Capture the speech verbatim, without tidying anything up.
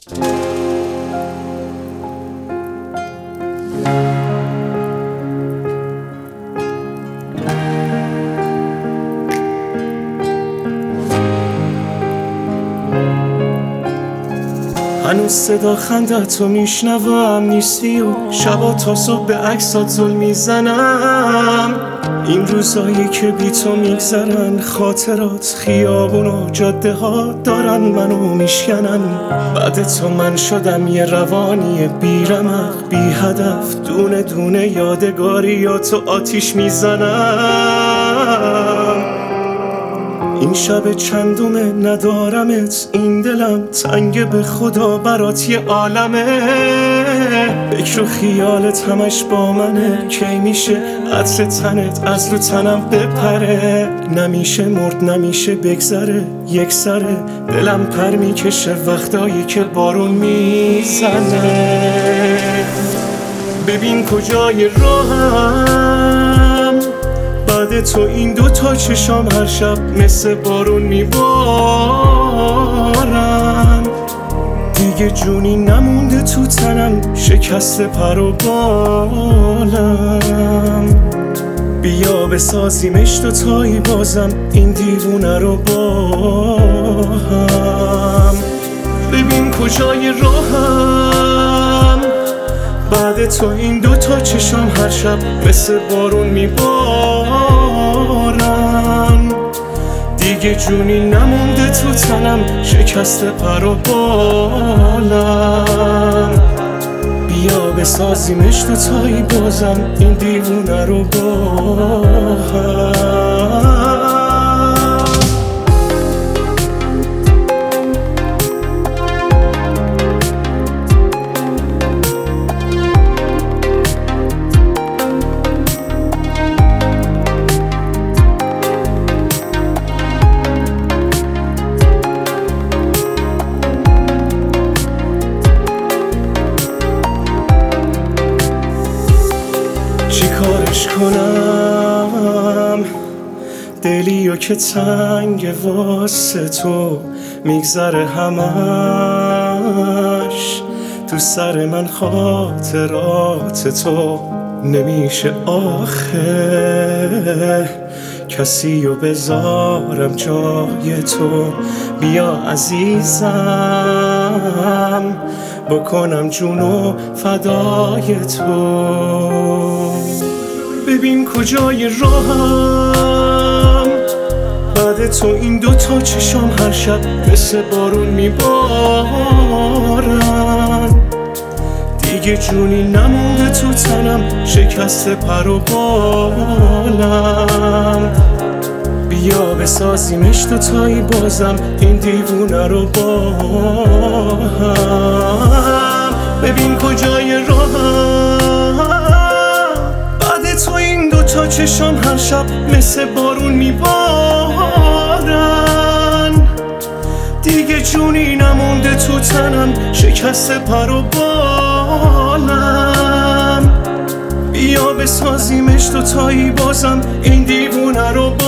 هنوز صدا خندتو میشنوم نیستی و شبا تا صبح به عکسات زل میزنم. این روزایی که بی تو میگذرن، خاطرات خیابون و جاده ها دارن منو میشکنن. بعد تو من شدم یه روانی بی رمق بی هدف، دونه دونه یادگاریاتو آتیش میزنم. این شب چندومه ندارمت، این دلم تنگ به خدا برات یه عالمه. فکر و خیالت همش با منه، کی میشه عطر تنت از رو تنم بپره. نمیشه مرد نمیشه بگذره یک سره، دلم پر میکشه وقتایی که بارون میزنه. ببین کجای راهم، بعد تو این دوتا چشام هر شب مثل بارون میبارن. دیگه جونی نمونده تو تنم، شکست پر و بالم. بیا بسازیمش دوتایی بازم این دیوونه رو با هم. ببین کجای راهم، بعد تو این دوتا چشام هر شب مثل بارون میبارن. دیگه جونی نمونده تو تنم، شکست پر و بالم. بیا بسازیمش دوتایی بازم این دیوونه رو با هم. چی کارش کنم دلیو که تنگ واسه تو میگذره همش تو سر من. خاطرات تو نمیشه آخه کسی رو بذارم جای تو. بیا عزیزم بکنم جونو فدای تو. ببین کجای راهم، بعد تو این دوتا چشام هر شب مثل بارون میبارن. دیگه جونی نمونده تو تنم، شکست پر و بالم. بیا بسازیمش دوتایی بازم این دیوونه رو با هم. ببین کجای راهم، بعد تو این دوتا چشام هر شب مثل بارون میبارن. دیگه جونی نمونده تو تنم، شکست پر و بالم. بیا بسازیمش دوتایی بازم این دیوونه رو با